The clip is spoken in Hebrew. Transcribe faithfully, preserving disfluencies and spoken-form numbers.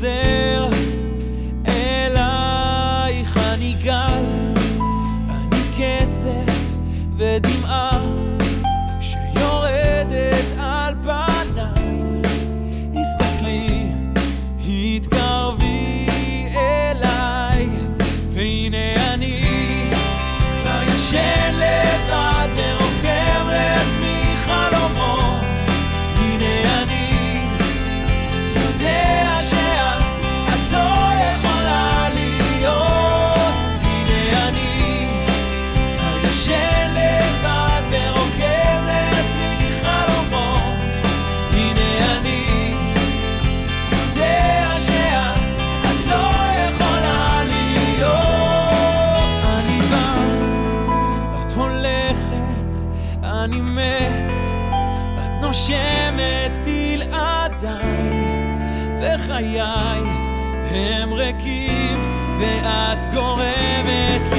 חוזר אלייך, אני גל, אני קצף ודמעה שיורדת על פניי. הסתכלי, התקרבי אליי, והנה אני כבר ישן לבד ורוקם לעצמי חלומות. הנה אני יודע שאת את לא יכולה להיות. הנה אני כבר ישן לבד ורוקם לעצמי חלומות. הנה אני יודע שאת את לא יכולה להיות. אני בא, את הולכת, אני מת, את נושמת בלעדיי, וחיי הם ריקים ואת גורמת